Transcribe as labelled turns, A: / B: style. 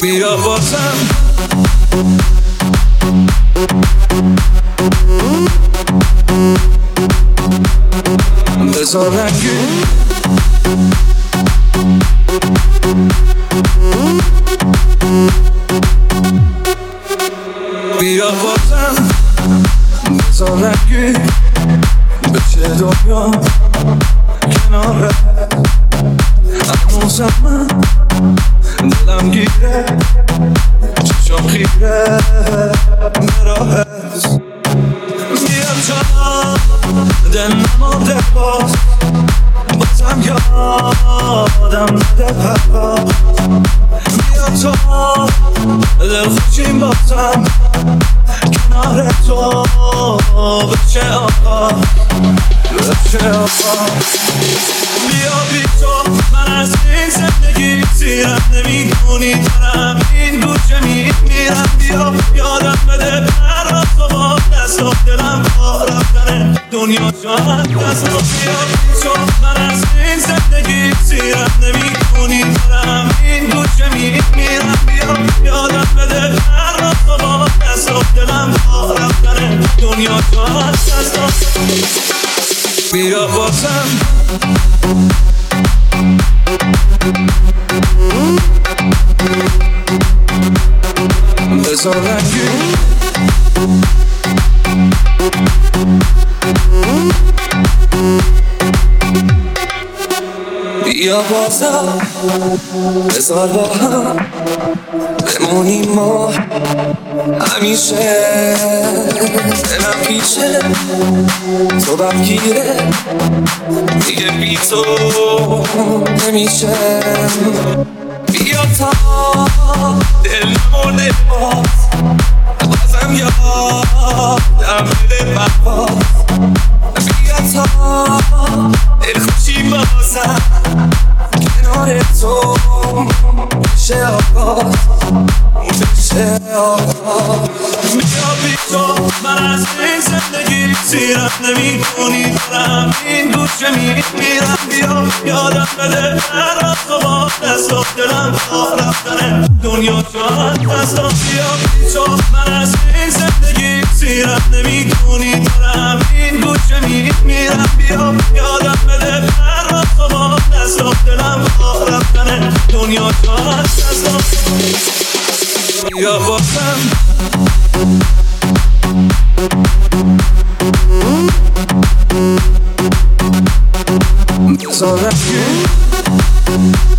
A: بیا بازم بزار رنگی بیا بازم بزار رنگی بشه دنیا کناره هنوزم من دلم گیره چشم خیره مراهز میام جا دل نمارده بازم یادم نده پرواز بیا تا دل خوشیم بازم کنار تو بچه آقا بچه آقا بیا بی تو من از این زندگی سیرم نمیدونی دارم این گوشه میمیرم بیا یادم بده پر را تو با دست و دلم با رفتن دنیا شاید دست و بیا بی تو من از این زندگی سیرم نمیدونی دارم این گوشه میمیرم بیا یادم بده پر را تو با دست و دلم با رفتن دنیا شاید دست و بیا بازم بزار رنگی بیا بازم بزار با هم بمونیم ما همیشه دلم پیشه تو بفکیره دیگه بی تو نمیشه بیا تا دل نمورده بازم یادم بده پرواز بیا تا دل خوشی بازم کنار تو بشه آغاز بشه آغاز بیا بی تو من از این زندگی سیرم نمیدونی دارم این گوشه میمیرم بیا یادم بده در تو با دست و دلم با رفتن دنیا شاید دست و بیا بی تو من از این زندگی سیرم نمیدونی دارم این گوشه میمیرم بیا یادم بده در تو با دست و دلم با رفتن دنیا شاید دست و بیا بازم بزار رنگی